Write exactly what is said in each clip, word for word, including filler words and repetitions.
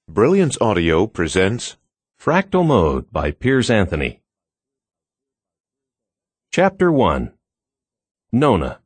Brilliance Audio presents Fractal Mode by Piers Anthony. Chapter one. Nona.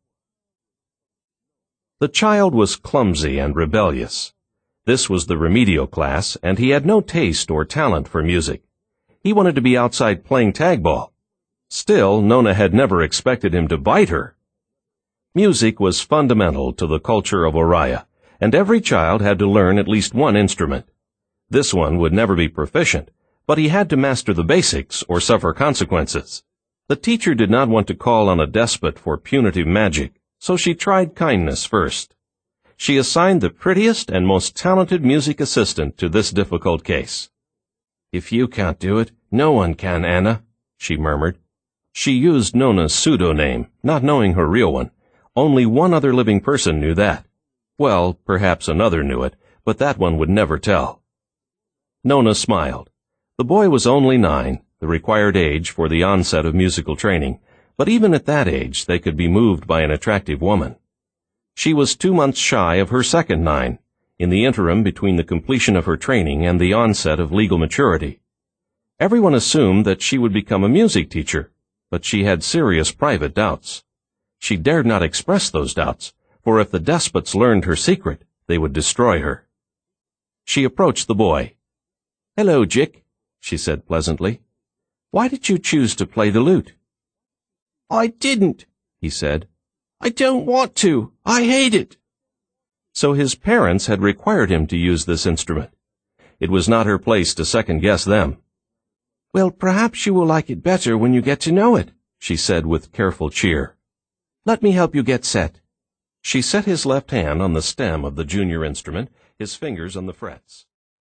The child was clumsy and rebellious. This was the remedial class, and he had no taste or talent for music. He wanted to be outside playing tag ball. Still, Nona had never expected him to bite her. Music was fundamental to the culture of Oriah, and every child had to learn at least one instrument. This one would never be proficient, but he had to master the basics or suffer consequences. The teacher did not want to call on a despot for punitive magic, so she tried kindness first. She assigned the prettiest and most talented music assistant to this difficult case. "If you can't do it, no one can, Anna," she murmured. She used Nona's pseudo-name, not knowing her real one. Only one other living person knew that. Well, perhaps another knew it, but that one would never tell. Nona smiled. The boy was only nine, the required age for the onset of musical training, but even at that age they could be moved by an attractive woman. She was two months shy of her second nine, in the interim between the completion of her training and the onset of legal maturity. Everyone assumed that she would become a music teacher, but she had serious private doubts. She dared not express those doubts, for if the despots learned her secret, they would destroy her. She approached the boy. "Hello, Jick," she said pleasantly. "Why did you choose to play the lute?" "I didn't," he said. "I don't want to. I hate it." So his parents had required him to use this instrument. It was not her place to second-guess them. "Well, perhaps you will like it better when you get to know it," she said with careful cheer. "Let me help you get set." She set his left hand on the stem of the junior instrument, his fingers on the frets.